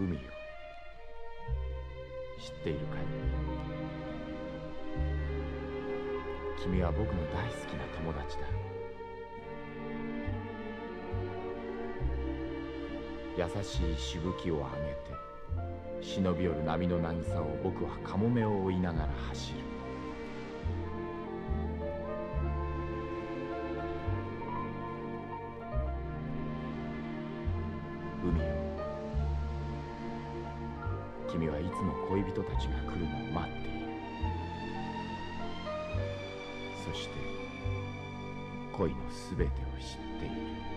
海よ、知っているかい？君は僕の大好きな友達だ。優しいしぶきを上げて忍び寄る波の渚を僕はカモメを追いながら走る。海よ、君はいつも恋人たちが来るのを待っている。そして恋のすべてを知っている。